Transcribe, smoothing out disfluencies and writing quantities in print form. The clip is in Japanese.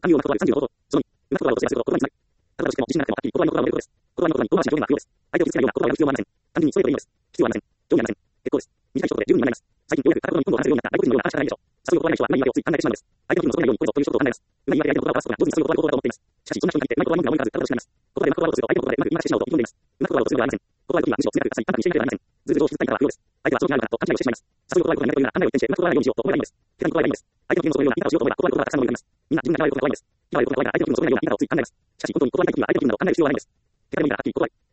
暗用の言葉35ことその2、うまく言葉を制すること、言葉につなぐ。例えばとしても、自信がなくてもはっきり言葉に言葉を入れることです。言葉に遠回しな表現は不要です。相手を傷つけないような言葉を選ぶ必要はありません。単純に添えればいいのです。必要はありません。興味ありません。結構です。短い一言で十分に学べます。最近ようやく片言に今度は話せるようになった外国人のような話し方ないでしょう。早速言葉ない人はうまい言い訳をつい考えてしまうのです。相手の気分を損ねないようにこれぞという一言を考えます。うまい言い訳で相手の言葉を表すことが上手にそういう言葉のことだと思っています。しかし、そんな人に限ってうまい言葉のみが思い浮かず、ただとしかいます。言葉でうまく言葉をすると相手の言葉でうまく言い回してしまうと意気込んでいます。うまく言葉をするのではありません。言葉で時にはむしろ強くさい、簡単にしていなければなりません。ずうずうと引きずったりからは不要です。相手はその気があるのかと勘違いをしてしまいます。早速言葉が良くなるというなら考えを一転してうまく言わないようにしようと思えばいいのです。手紙言葉がいいのです。相手の気分を損ねるような言い方をしようと思えば言葉がたくさん思い浮かびます。みんな自分が気が悪いことが怖いのです。気が悪いことが怖いなら相手の気分を損ねないような言い方をつい考えます。しかし、本当に言葉にない時にはあまり相手の気分を損ねない必要はないのです。手紙ならはっきり言葉